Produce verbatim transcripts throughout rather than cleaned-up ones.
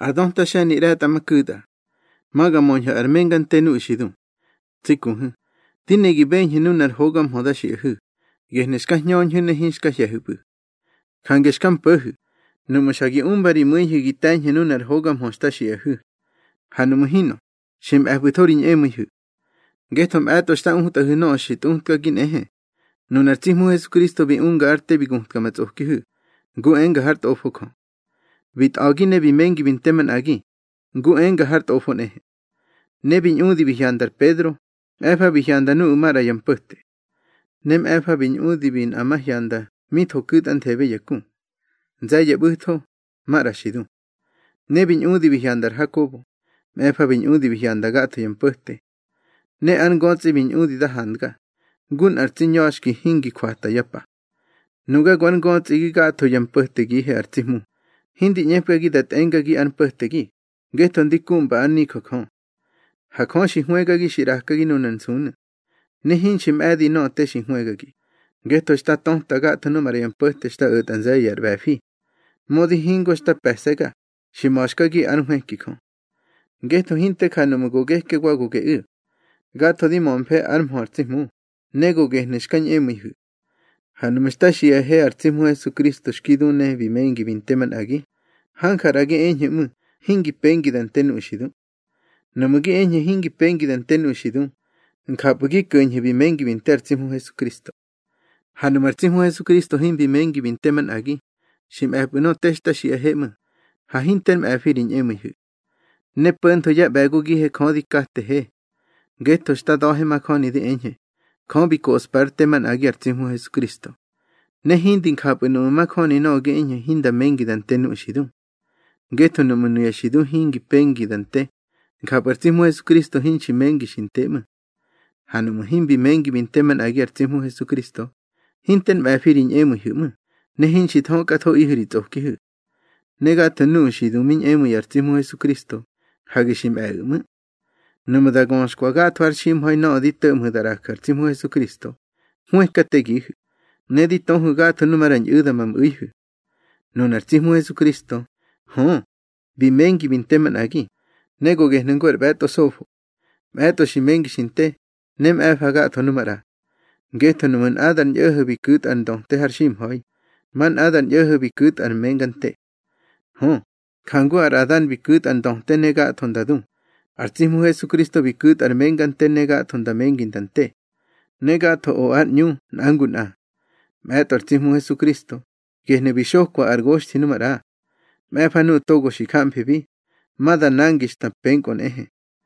Ardonta shani rata makuda. Maga monja armengan tenu ishidun. Tsikun. Tinegi benji nunar hogam hodashi hu. Gehneska nyon hune hinska yahubu. Kangeskam puhu. Numashagi umbari muihu gitan nunar hogam hostashi hu. Hanumuhino. Shim abutorin emuhu. Getom ato sta unta huno shit untka gin ehe. Nunar timu Jesucristo bi unga arte bi guntka matsohki hu. Gu enga hart ofoko. Vit agi nebi mengi bin temen agi. Gu enga hart ofon ehe. Nebin udi bihyandar Pedro. Efa bihyanda nu umara yamputte. Nem efa bin udi bin amahyanda. Mit hokut antebe yakun. Zaya buhto. Mara shidu. Nebin udi bihyandar Jacobo. Efa bin udi bihyanda gato yamputte. Ne an gotsi bin udi da handga. Gun artin yoshki hingi kwata yapa. Nuga gwan gotsi gi gato yamputte gi he artimu. Hindi nyepka gi dat enga gi an putte gi. Geton di kumba an niko kon. Hakon shi huega gi shiraka gi nunan sun. Ne hin shim adi no te shi huega gi. Geto sta tonta gato numara yamputte sta utan zayar bafi. Modi hingo sta pesega. Shimoshka gi an huenki kon. Geto hinte kanumu gehke wago ge u. Gato di monpe arm hortimu. Nego gehneshkan emihu. Hanumestashi ahe artimu Jesucristo shkidune vimengi vinteman agi. Hankaragi enhemu hingi pengi dan tenu ushidu. Namugi enhe hingi pengi dan tenu ushidu. Nkapugi kenhe vimengi vintertimu Jesucristo. Hanumartimu Jesucristo hin vimengi vinteman agi. Shim epuno testa shi ahemu. Hahinten afirin emihu. Ne punto ya bagugi he kodi kahte he. Geto sta dohe makoni di enhe. Kombi kos parte man agi artimu Jesucristo. Ne hindin kapunu makoni no ge enhe hinda mengi dan tenu ushidu. Geto no munu yashidu hingi pengi dante. Kapartimu Jesucristo hinchi mengi shintema. Hanumu himbi mengi binteman agi artimu Jesucristo. Hinten mafirin emu humu. Ne hinchi tonka to ihri toki hu. Ne gato nu ushidu min emu yartimu Jesucristo. Hagishim eumu. Numada gonshkwa gato arshim hoi no di temu darak artimu Jesucristo. Hueka tegihu. Ne di tonhu gato numaran udamam uihu. Nun artimu Jesucristo. Huh, bimengi binteman agi. Nego gehnengor beto sofo. Beto shimengi shinte. Nem efa gato numara. Geto numan adan yohu bikut an don te harshim hoi. Man adan yohu bikut an mengante. Huh, kangu ar adan bikut an don te nega tondadun. Artimu Jesucristo bikut an mengante nega tonda mengintante. Nega to o at nyu nangun a. Beto artimu Jesucristo. Gehne bishokwa argoshti numara. Mefanu togo shikampi bi. Mada nangish ta penkon ehe.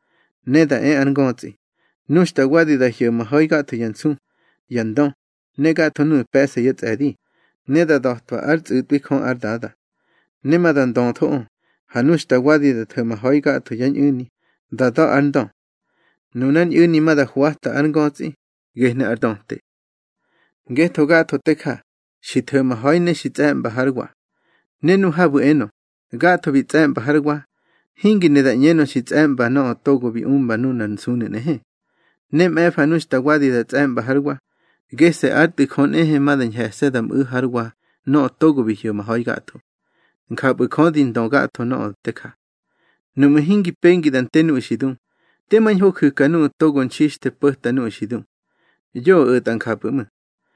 Neda e angotzi. Nushta wadi da hiyo mahoi gato yansu. Yandon. Nega to nu pese yet edi. Neda dohtwa arz utbikon ardada. Nemadan don to. Hanushta wadi da te mahoi gato yan uni. Dada andon. Nunan uni mada huahta angotzi. Gehne ardonte. Geto gato teka. Shite mahoi ne shitem baharwa. Nenu habu eno. Gato bitzem baharwa. Hingi neda nyeno shitzem ba no togo bi umba nunan sunen ehe. Nem efa nushta wadi da tzem baharwa. Gese arti kon ehe madan jesedam u harwa. No togo bi hiyo mahoi gato. Nkabu kondin do gato no teka. Numu hingi pengi dan tenu ushidun. Teman hoku kanu togon chiste puhta nu ushidun. Yo utan kapu mu.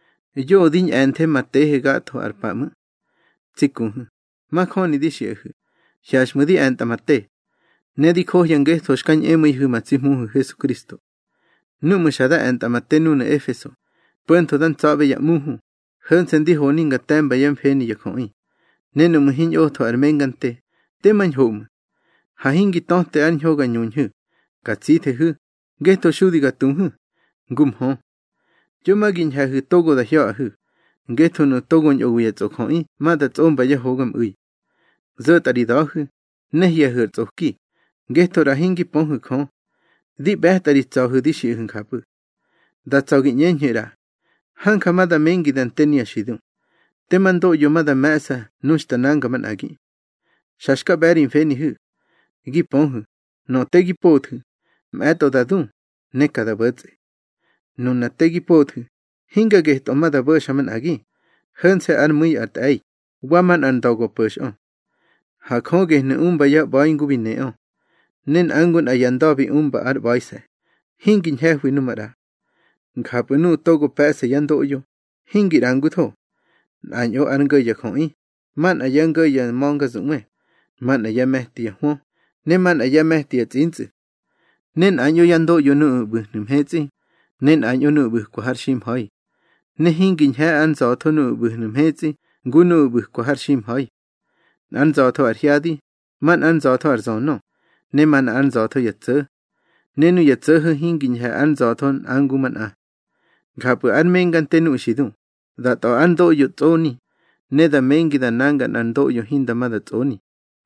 Yo din ente matehe gato arpa mu. Tsikun. Makoni di shehu. Shashmudi antamate. Nedi kohyan gesto shkan emu matsimu Jesucristo. Numu shada antamate nuna Efeso. Puento dan tsabe ya muhu. Hansen di honinga tamba yam feni yakoi. Nenu muhin yoto armengante. Teman home. Hahingi tonte an hoga nyunhu. Katsite hu. Gesto shudi gatunhu. Gumho. Yomagin hahu togo da hyo hu. Geto no togon yoguya tsokoi. Mada tsomba ya hogam ui. Zotari dohu, nehya hurtsoki. Geto rahingi ponhu kon. Di behtari tsohu di shihun kapu. Da tsogi nyenhira. Hanka mada mengi dan tenya shidun. Temando yo mada mesa nushta nanga man agi. Shashka berin feni hu. Gi ponhu. No tegi pothu. Maeto dadun. Neka da butze. Nuna tegi pothu. Hinga geto mada busha man agi. Hanse an muy at ay. Waman an dogo push on. Hakho gehne umba ya boy ngubineo. Nen angun ayandobi umba ar boyse. Hingin hehui numara. Nkapunu togo pese yandoyo. Hingir angutho. Anyo arngaya khoi. Man ayangaya monga zungwe. Man ayamehtia ho. Ne man ayamehtia zinzi. Nen anyo yandoyo nu bu numhetzi. Nen anyo nu bu kwa harshim hoi. Ne hingin he anzo to nu bu numhetzi. Gunu bu kwa harshim hoi. Anzo to arhiadi. Man anzo to arzono. Ne man anzo to yatze. Nenu yatze he hingin he anzo ton anguman a. Kapu armengan tenu shidu. That o ando yo tsoni. Ne da mengi da nangan ando yo hinda mada tsoni.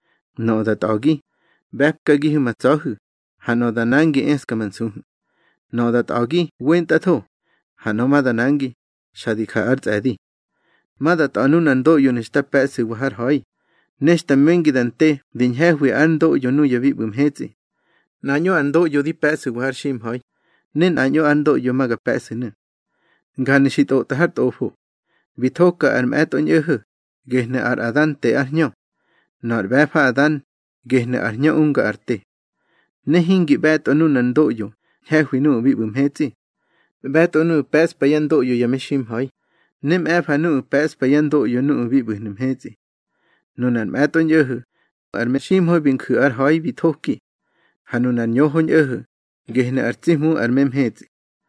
No da togi. Bepka gihu matsohu. Hano da nangi enska mansuhu. No da togi wenta to. Hano mada nangi. Shadika arz adi. Mada tanun ando yo nishta pesi wahar hoi. Neshta mengi dan te. Din hehui ando yo nu yavi bumhetzi. Nanyo ando yo di pesi wahar shim hoi. Nen anyo ando yo maga pesi ne. Ganishit o tahart ofu. Bitoka arm eton yehu. Gehne ar adan te arnyo. Nor befa adan. Gehne arnyo unga arte. Nehingi bet onu nando yo. Hehui nu bibum hetzi. Bet onu pes payando yo yameshim hoi. Nem efa nu pes payando yo nu bibum hetzi. Nunan meton yehu. Armeshim hoi bin ku ar hoi bitoki. Hanunan yohon yehu. Gehne arzimu armem hetzi.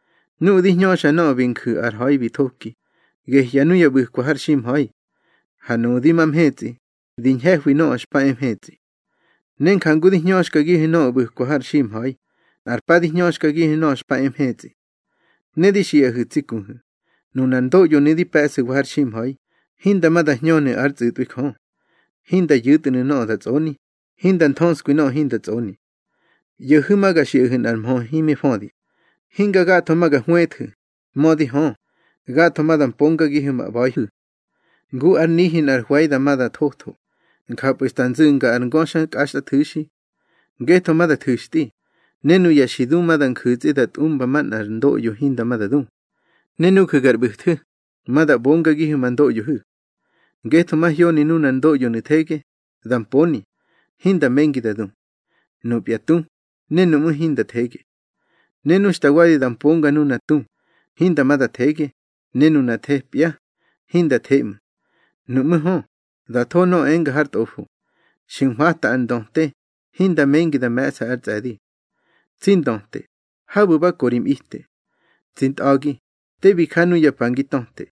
Nu di nyosha no bin ku ar hoi bitoki. Geh yanu yabu kwa harshim hoi. Hanu di mam hetzi. Din hehui no ashpaem hetzi. Nen kangu di nyoshka gihi no bu kwa harshim hoi. Arpa di nyoshka gihi no ashpaem hetzi. Nedi shia hu tsikun. Nunan do yo nedi pese kwa harshim hoi. Hinda mada nyone arzi twikho. Hinda yutene no da zoni. Hinda ntonsku no hinda zoni. Yehu maga shia hun armho himi fondi. Hinga gato maga huethu. Modi hon. Gato madan ponga gihi ma boyhu. Gu ar nihin ar huayda mada tohto. Nkapu istanzunga ar ngoshan kashta thushi. Geto mada thushti. Nenu yashidu madan khuzi dat umba man ar ndo yo hinda mada dun. Nenu kugar buhthu. Mada bonga gihi mando yo hu. Geto mahyo ninu nando yo nithege. Dan poni. Hinda mengi da dun. Nupiatun. Nenu mu hinda thege. Nenu shtawadi dan ponga nu natun. Hinda mada thege. Nenu na the pia. Hinda them. Numu ho. Da to no enga hart ofu. Shinwata andonte. Hinda mengi da mesa arzadi. Zindonte. Habu ba korim iste. Zind agi. Te bikanu ya pangitonte.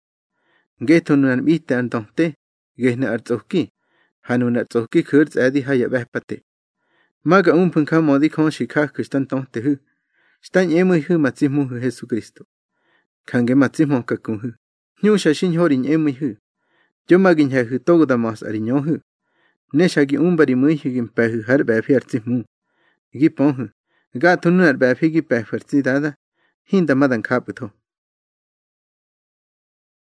Geto nunan iste andonte. Gehne arzoki. Hanun arzoki kurz adi haya behpate. Maga umpun ka modi kon shikah kustan tonte hu. Stan emu hu matsimu hu Jesucristo. Kange matsimo kakun hu. Nyu shashin horin emu hu. Yo magin ha hu togo da mas arinyo hu. Neshagi umbari mui hu gin pa hu har befi artsimu. Gi pon hu. Ga tunu ar befi gi pa fartsi dada. Hinda madan kaputo.